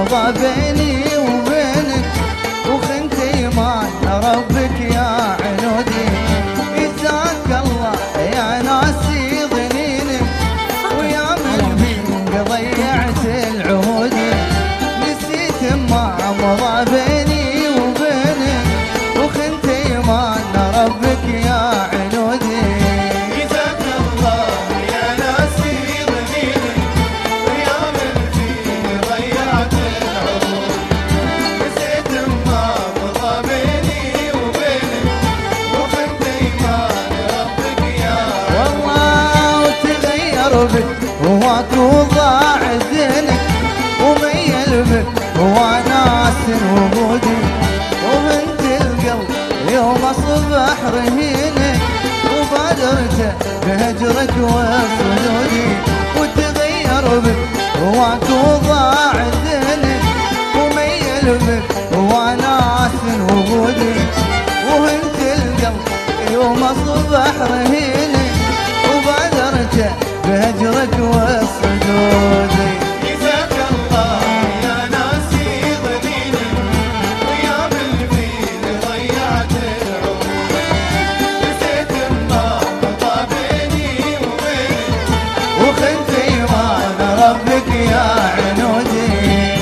مضى بيني وبينك، وخنت ايمان ربك يا عنودي. جزاك الله يا ناسي ظنينك، ويا من بيك ضيعت العهود. نسيت ما مضى بيني وبينك، وخنت ايمان ربك يا عنودي. جزاك الله يا ناسي ظنينك، ويا من فيه ضيعت العهود. نسيت ما مضى بيني وبينك، وخنت ايمان ربك يا والله وتغير بك وماكو ضاع زينك، وميل بك وناس وجودي. وبنت القلب يوم اصبح رهينك، وبادرته بهجرك وصدودي. وتغير بك وماكو ضاع زينك، وميل بك وناس وجودي. وبنت القلب يوم اصبح رهينك، وبادرته بهجرك وصدودي. جزاك الله يا ناسي ظنينك، ويا من فيه ضيعت العهود. نسيت ما مضى بيني وبينك، وخنت ايمان ربك يا عنودي.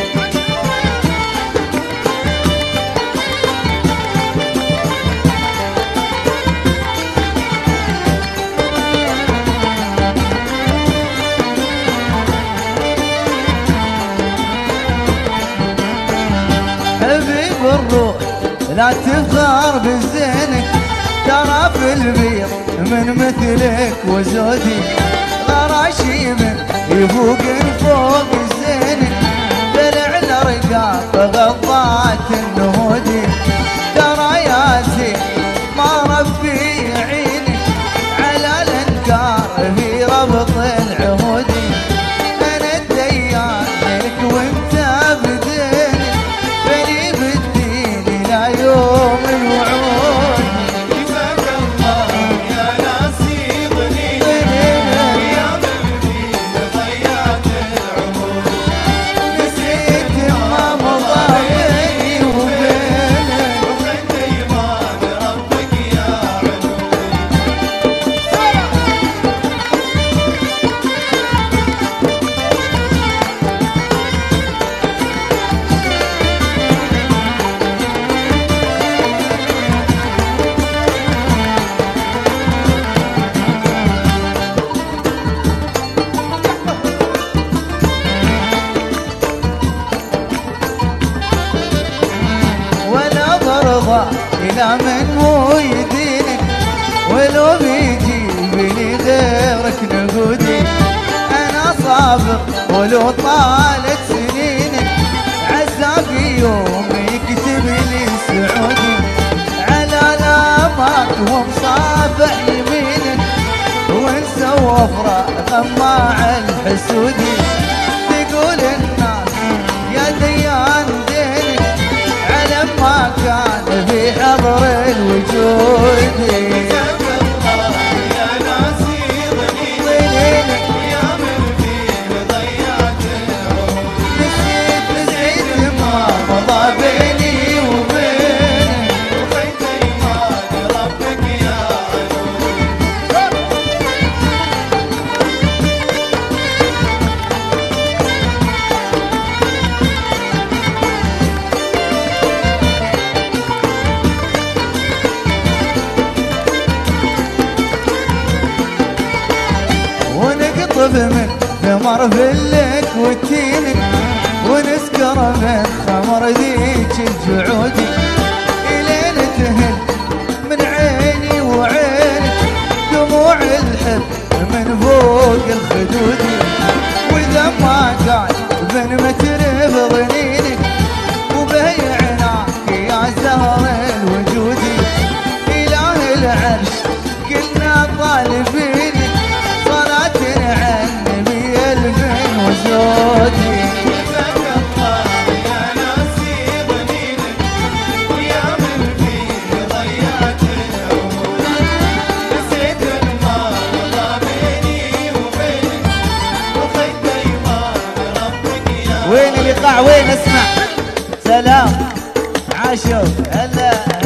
حبيب الروح لا تفخر بزينك، ترى في البيض من مثلك وزودي. غراشي من يفوق فوق زينك، دلع الرقاق غضات النهودي. ترى يا زين ما ربي عينك، على الانكار في ربط العهودي. انا الديان لك وانت بدينك، بني بالدين الى يوم الوعود. جزاك الله يا ناسي ظنينك، ويا من فيه ضيعت العهود. نسيت ما مضى بيني وبينك، وخنت ايمان ربك يا عنود. ولا برضى الى من هو يدينك، ولو بيجيبني غيرك نقودي. انا صابر ولو طالت سنينك، عسى في يوم يكتب لي سعودي. على لامك ومصافح يمينك، وانسى وفرة غماع الحسودي. تقول الناس يا ديان دينك، على ما كان في حضر الوجود. جزاك الله يا ناسي ظنينك، ويا من فيه ضيعت العهود. نسيت ما مضى بيني وبينك، وخنت ايمان ربك يا عنود. ونقطف من ثمر فلك وتينك، ونسكر من خمر ذيك الجعودي. الين تهل من عيني وعينك، دموع الحب من فوق الخدودي. واذا ما قال بن متر بظنينك، وبيعناك يا زهر الوجودي. اله العرش كلنا طالبينك، صلاة على النبي الفين وزودي. جزاك الله يا ناسي ظنينك، ويا من فيه ضيعت العهود. نسيت ما مضى بيني وبينك، الايقاع وين اسمع؟ سلام عاشور هلا